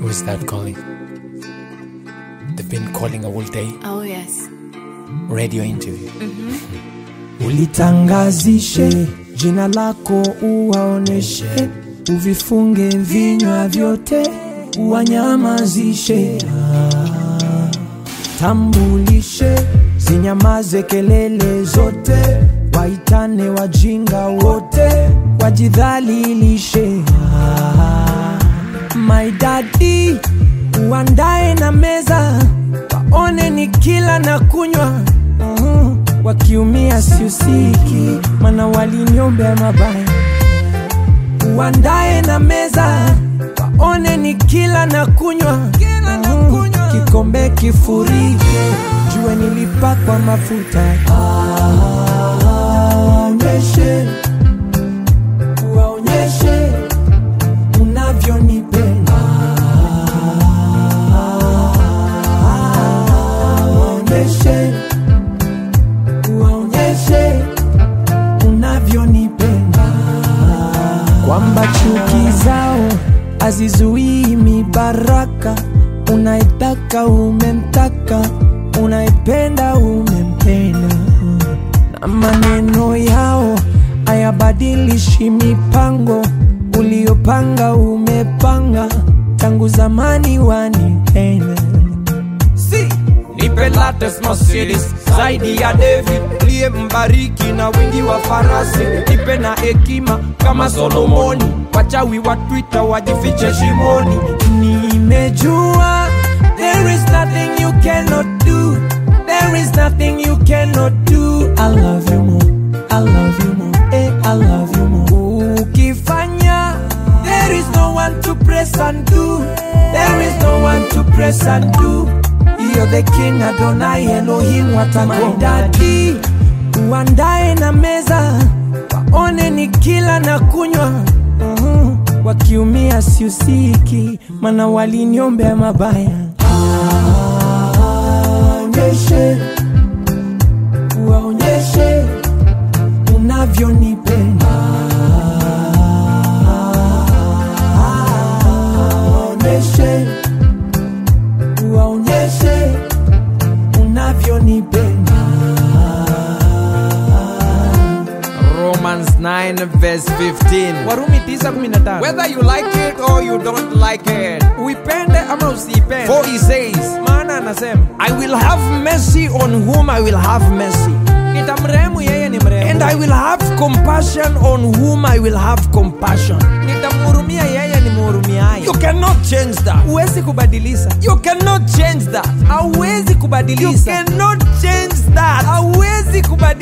Who's that calling? They've been calling all day. Oh yes. Radio interview. Ulitangazishe jina lako, uwaoneshe, uvifunge vinywa vyote, uwanyamazishe. Tambulishe, zinyamaze kelele zote, waitane wajinga wote, wajidhalilishe. My daddy, uandae na meza, waone ni kila na kunywa. Wakiumia siusiki, mana waliniombea mabaya. Uandae na meza, waone ni kila na kunywa. Kikombe kifurike, jue nilipakwa mafuta. Onyeshe, uwaonyeshe unavyonipenda. Onyeshe, uwaonyeshe unavyonipenda. Kwamba chuki zao hazizuii mibaraka. Unaitaka umemtaka, unaipenda umempenda. Na maneno yao hayabadilishi mipango. Uliopanga umepanga, tangu zamani wanipenda. Nipe latest Mercedes zaidi ya David, liye mbariki na wingi wa farasi. Nipe na hekima kama Solomoni, wachawi wa Twitter wajifiche shimoni. Nimejua there is nothing you cannot do, there is nothing you cannot do. I love you more, I love you more, I love you more. Ukifanya, there is no one to press and do, there is no one to press and do. You're the king Adonai Elohim My daddy, uandae na meza, waone ni kila na kunywa. Wakiumia siusiki, mana waliniombea mabaya. Onyeshe, uwaonyeshe unavyonipenda. Onyeshe, uwaonyeshe unavyonipenda. Romans 9 verse 15. Warumi 9:15. Whether you like it or you don't like it, Uipende ama usipende. for he says, Maana anasema, I will have mercy on whom I will have mercy, nitamrehemu yeye ni mrehemu, and I will have compassion on whom I will have compassion. nitamhurumia yeye ni mhurumiaye. You cannot change that. Huwezi kubadilisha. You cannot change that. Hauwezi You kubadilisha. cannot change that. Hauwezi kubadilisha.